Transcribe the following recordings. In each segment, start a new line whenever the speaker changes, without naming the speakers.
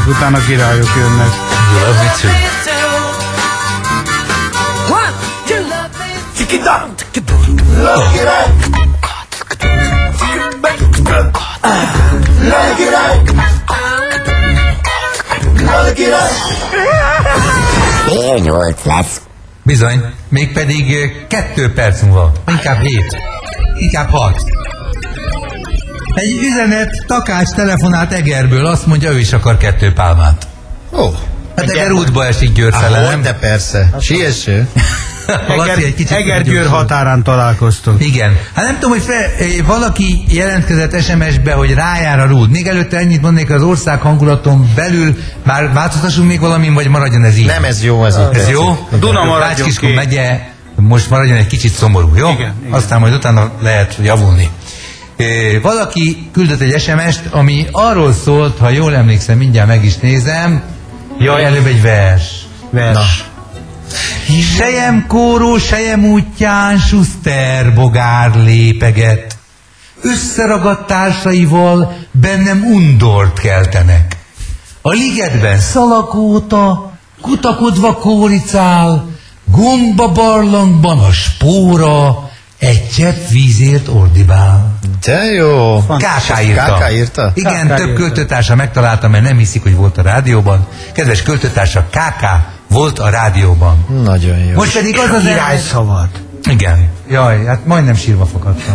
királyok után a királyok jönnek.
You love me too.
Fél 8 lesz.
Bizony, mégpedig 2 perc múlva, inkább 7, inkább 6. Egy üzenet, Takács telefonált Egerből, azt mondja, ő is akar 2 pálmát.
Ó.
Hát Eger útba esik Győr fele, nem?
De persze, siesső.
Eger-Győr határán találkoztunk.
Igen. Hát nem tudom, hogy valaki jelentkezett SMS-be, hogy rájár a rúd. Még előtte ennyit mondanék, az ország hangulaton belül már változtassunk még valamin, vagy maradjon ez így?
Nem, ez jó, ez így.
Ez jó?
Duna maradjon
Bács-Kiskun
ki.
megye most maradjon egy kicsit szomorú, jó?
Igen.
Aztán majd utána lehet javulni. Valaki küldött egy SMS-t, ami arról szólt, ha jól emlékszem, mindjárt meg is nézem. Jaj, előbb egy vers. Sejem kóró, sejem útján Schuster bogár lépeget. Összeragadt társaival bennem undort keltenek. A ligetben szalakóta, kutakodva kóricál, gomba barlangban a spóra egy csepp vízért ordibál.
De jó.
Káká írta.
Káká írta?
Igen,
Káká
több
írta.
költőtársa megtalálta, mert nem hiszik, hogy volt a rádióban. Kedves költőtársa, Káká volt a rádióban.
Nagyon jó.
Most pedig az az
Királyszavad.
Igen. Jaj, hát majdnem sírva fakadtam.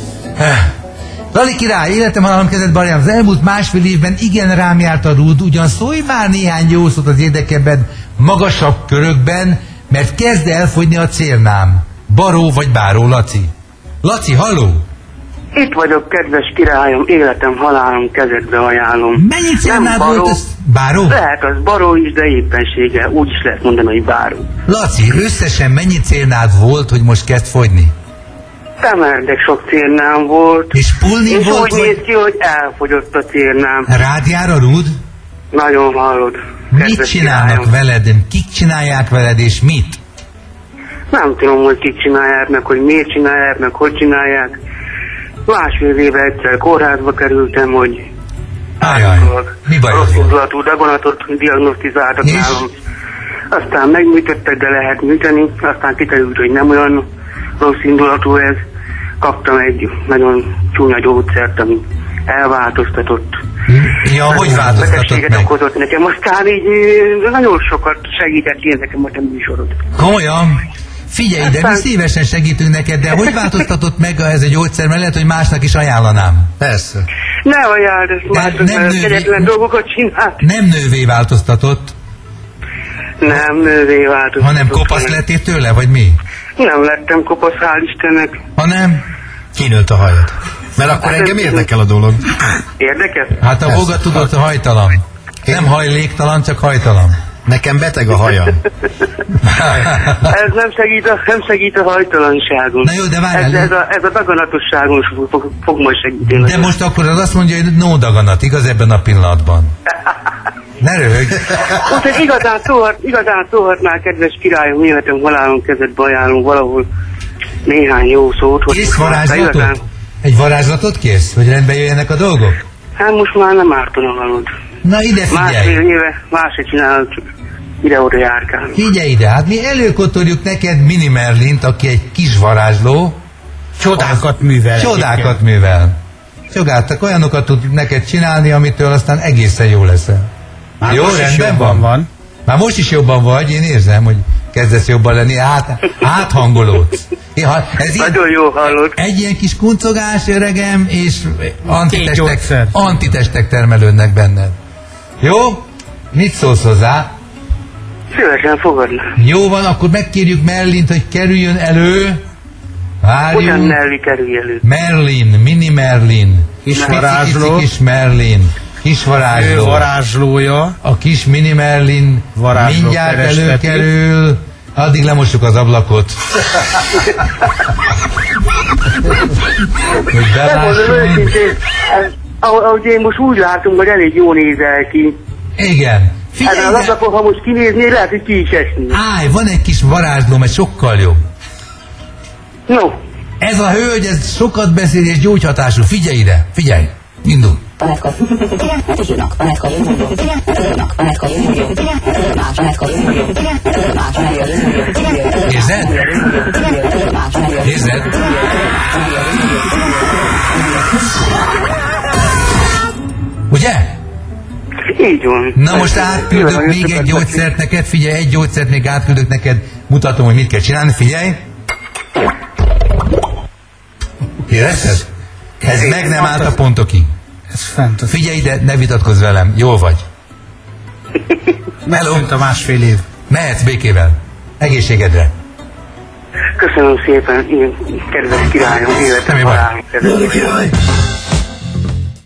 Lali király, életem halálom kezet barjám, az elmúlt másfél évben igen rám járt a rúd, ugyan szólj már néhány jó szót az érdekebben, magasabb körökben, mert kezd elfogyni a célnám. Baró vagy Báró Laci? Laci, halló?
Itt vagyok, kedves királyom, életem, halálom, kezedbe ajánlom.
Mennyi célnád
Nem baró.
volt ez? Báró?
Lehet az baró is, de éppensége, úgy is lehet mondani, hogy báró.
Laci, összesen mennyi célnád volt, hogy most kezd fogyni?
Temerdek sok cérnám volt,
És pulni
és
volt,
úgy
vagy
néz ki, hogy elfogyott a cérnám.
rád jár a rúd?
Nagyon hallod.
Mit
kedves
csinálnak
királyom.
veled? Kik csinálják veled, és mit?
Nem tudom, hogy kik csinálják, meg hogy miért csinálják, meg hogy csinálják. Másfél éve egyszer kórházba kerültem, hogy
Ajaj, mi bajod
rossz
volt?
indulatú daganatot diagnosztizáltak
És?
nálam. Aztán megműtöttek, de lehet műteni, aztán kiderült, hogy nem olyan rossz indulatú ez. Kaptam egy nagyon csúnya gyógyszert, ami elváltoztatott.
Ja, hogy változtatott
betegséget
meg?
okozott nekem. Aztán így nagyon sokat segített ilyen nekem a te műsorod.
Komolyan? Figyelj, de mi szívesen segítünk neked, de hogy változtatott meg ez a gyógyszer, mert lehet, hogy másnak is ajánlanám.
Persze.
Ne ajánld, ezt
De
mások,
nem
mert
nővé-
kegyetlen dolgokat csinált.
Nem nővé változtatott,
Nem nővé változott.
hanem kopasz lettél tőle, vagy mi?
Nem lettem kopasz, hál' Istennek.
Hanem?
Kinőtt a hajad. Mert akkor engem érdekel a dolog.
Érdekes?
Hát a
Persze.
boga tudod, hajtalan. Nem hajléktalan, csak hajtalan.
Nekem beteg a hajam.
Ez nem segít a hajtalanságon.
Na jó, de várjál.
Ez a daganatosságon fog majd segíteni.
De most akkor az azt mondja, hogy no daganat, igaz ebben a pillanatban? Ne röhögj!
Úgyhogy igazán szólhatnál, kedves királyom, életem, halálom, kezedbe ajánlom valahol néhány jó szót. hogy
Kész
igazán-
varázslatot? Egy varázslatot kész, hogy rendbe jöjjenek a dolgok?
Hát most már nem ártana valód.
Na ide
Másfél
figyelj!
éve máshogy csinálod, csak ide-oda járkálunk.
Figyelj ide, hát mi előkotorjuk neked Mini Merlint, aki egy kis varázsló,
Csodákat művel.
csodákat művel. Csodákat, olyanokat tud neked csinálni, amitől aztán egészen jó leszel.
Már
Jó,
most is
rendben
jobban
van. Már most is jobban vagy, én érzem, hogy kezdesz jobban lenni, áthangolódsz. Ez ilyen,
Nagyon jó hallod.
egy ilyen kis kuncogás, öregem, és
gyógyszer.
antitestek termelődnek benned. Jó? Mit szólsz hozzá?
Szívesen fogadna.
Jó van, akkor megkérjük Merlint, hogy kerüljön elő.
Hogyan
Várjunk.
Nelly kerülj elő?
Merlin, Mini Merlin.
Kis
Pici
varázsló.
kis Merlin. Kis
Ő
varázsló.
varázslója.
A kis Mini Merlin
Varázsló
mindjárt
keresteti.
előkerül. Addig lemossuk az ablakot. Hogy
Megmondom
belássunk.
őszintén, ahogy én most úgy látom, hogy elég jó nézel ki.
Igen. Figyelj,
Ezen az
de-
ablakon, ha most kinéznél, lehet, hogy ki is esni.
állj, van egy kis varázslóm, egy sokkal jobb.
No,
Ez a hölgy, ez sokat beszél és gyógyhatású. Figyelj ide, figyelj. Indul.
Panetka. Mert is írnak. Panetka, jön, jó. Írnak. Panetka, jön, jó. Más. Panetka, jön, jó. Más.
Érzed? Érzed? Ugye?
Így van.
Na most átküldök még egy gyógyszert neked, figyelj, egy gyógyszert még átküldök neked, mutatom, hogy mit kell csinálni, figyelj. Érezted? Ez meg nem állt a pontokig.
Ez fent.
Figyelj ide, ne vitatkozz velem, jól vagy.
Megszűnt a másfél év.
Mehetsz békével. Egészségedre.
Köszönöm szépen, én kedves királyom, életem,
Mi baj?
halálom, kedves királyom.